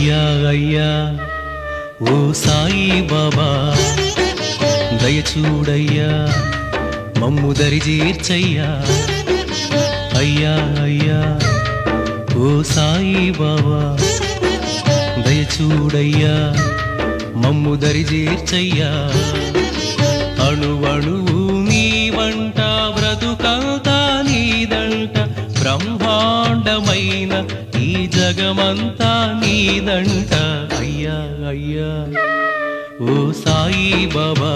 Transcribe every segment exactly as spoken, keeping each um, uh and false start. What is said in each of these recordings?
అయ్యా అయ్యా ఓ సాయి బాబా దయచూడయ్యా మమ్ము దరి చేర్చయ్యా అయ్యా అయ్యా ఓ సాయి బాబా దయచూడయ్యా మమ్ము దరి చేర్చయ్యా అణువణువు నీ వంట బ్రతుకంతా నీదంట బ్రహ్మాండమైన ఈ జగమంతా నీదంట అయ్యా అయ్యా ఓ సాయి బాబా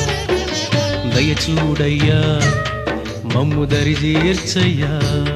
దయచూడయ్యా మమ్ము దరి చేర్చయ్యా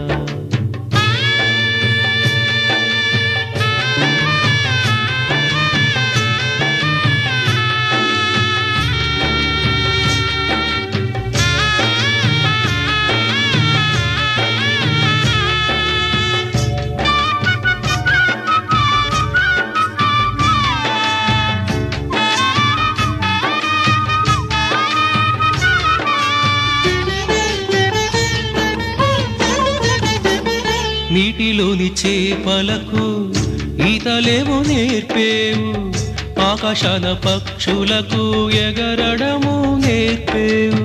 నీటిలోని చేపలకు ఈతలేమో నేర్పేవు ఆకాశాన పక్షులకు ఎగరడము నేర్పేవు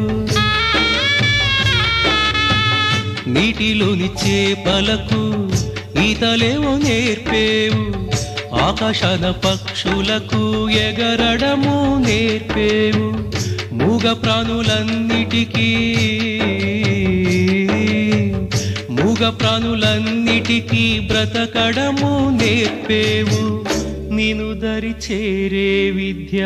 నీటిలోని చేపలకు ఈతలేమో నేర్పేవు ఆకాశాన పక్షులకు ఎగరడము నేర్పేవు మూగ ప్రాణులన్నిటికీ మూగ ప్రాణులన్నిటికీ బ్రతకడము నేర్పేవు నిను దరి చేరే విద్య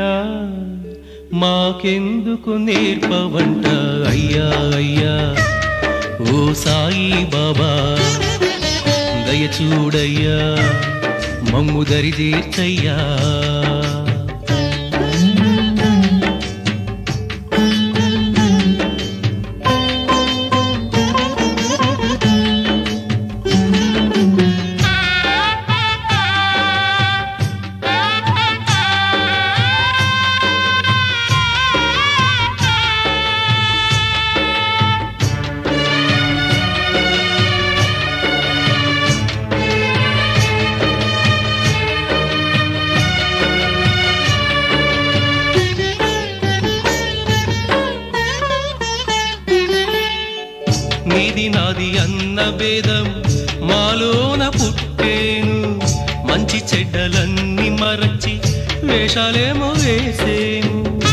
మాకెందుకు నేర్పవంట అయ్యా అయ్యా ఓ సాయి బాబా దయచూడయ్యా మమ్ము దరి చేర్చయ్యా నీది నాది అన్న భేదం మాలోన పుట్టేను మంచి చెడ్డలన్నీ మరచి వేషాలేమో వేసేను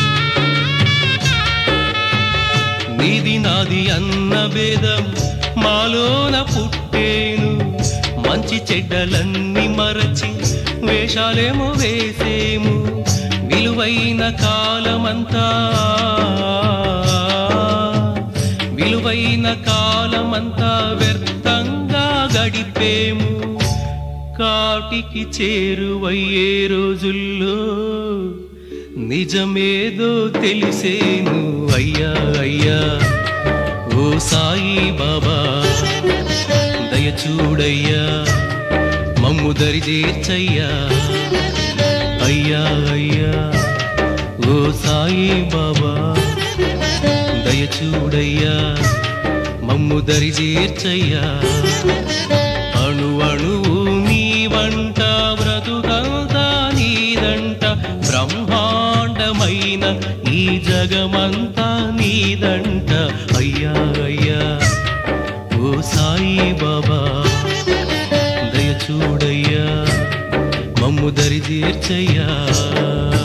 నీది నాది అన్న భేదం మాలోన పుట్టేను మంచి చెడ్డలన్నీ మరచి వేషాలేమో వేసేము విలువైన కాలమంతా విలువైన కాలమంతా వ్యర్థంగా గడిపేము కాటికి చేరువయ్యే రోజుల్లో నిజమేదో తెలిసేను అయ్యా అయ్యా ఓ సాయి బాబా దయచూడయ్యా మమ్ము దరి చేర్చయ్యా అయ్యా అయ్యా ఓ సాయి బాబా దయచూడయ్యా మమ్ము దరి చేర్చయ్యా అణు అణువు నీ వంట బ్రతుకంతా నీదంట బ్రహ్మాండమైన ఈ జగమంతా నీదంట అయ్యా అయ్యా ఓ సాయి బాబా దయచూడయ్యా మమ్ము దరి చేర్చయ్యా